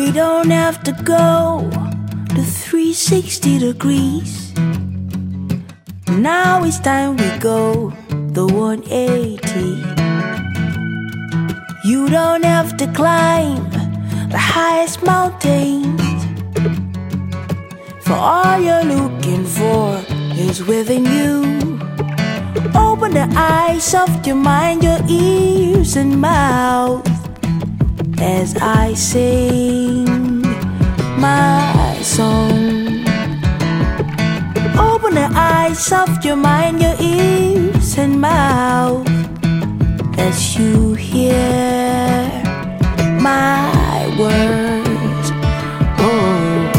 We don't have to go to 360 degrees. Now it's time we go the 180. You don't have to climb the highest mountains, for all you're looking for is within you. Open the eyes of your mind, your ears and mouth, as I sing my song. Open the eyes of your mind, your ears and mouth, as you hear my words. Oh,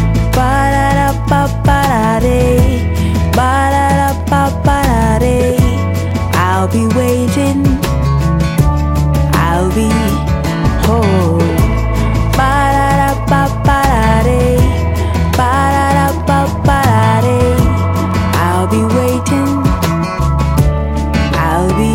ba-da-da-ba-ba-da-dee, ba-da-da-ba-ba-da-dee. I'll be waiting, I'll be home. Ba-da-da-ba-ba-da-dee, ba-da-da-ba-ba-da-dee. I'll be waiting, I'll be.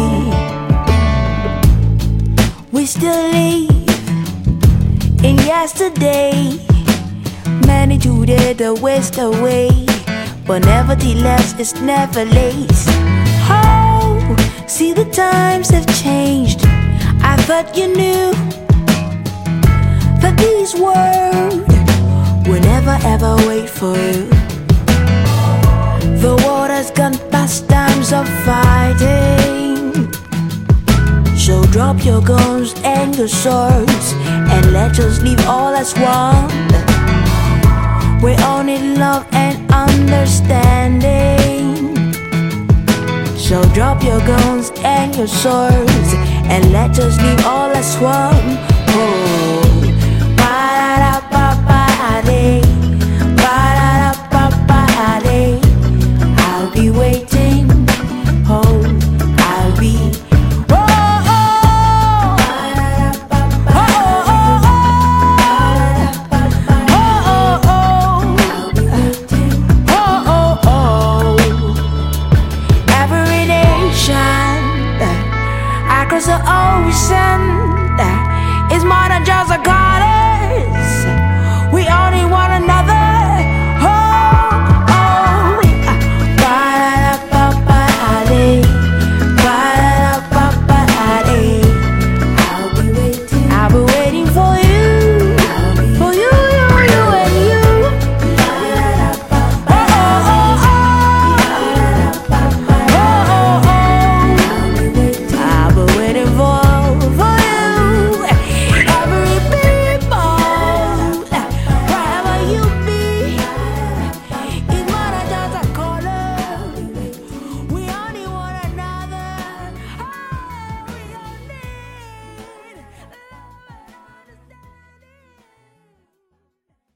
We still live in yesterday. Many today the waste away, but nevertheless it's never late. Oh, see the times have changed. I thought you knew that these words will never ever wait for you. The world has gone past times of fighting, so drop your guns and your swords and let us live all as one. We all need love and understanding, so drop your guns and your swords and let us live all as one. Oh, ba-da-da-ba-ba-da-dee, ba-da-da-ba-ba-da-dee. I'll be waiting, oh, I'll be. Across the ocean, it's more than just a goddess. We all need one another. Oh, oh. Ba-da-da-ba-ba-da-dee, ba-da-da-ba-ba-da-dee. I'll be waiting for you, for you, you and you. Oh, oh, oh, oh. I'll be waiting for you, every people, wherever you be. It's more than just a corner. We all need one another. Oh, we all need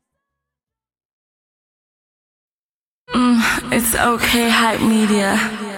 love and understanding. It's okay, Hype Media.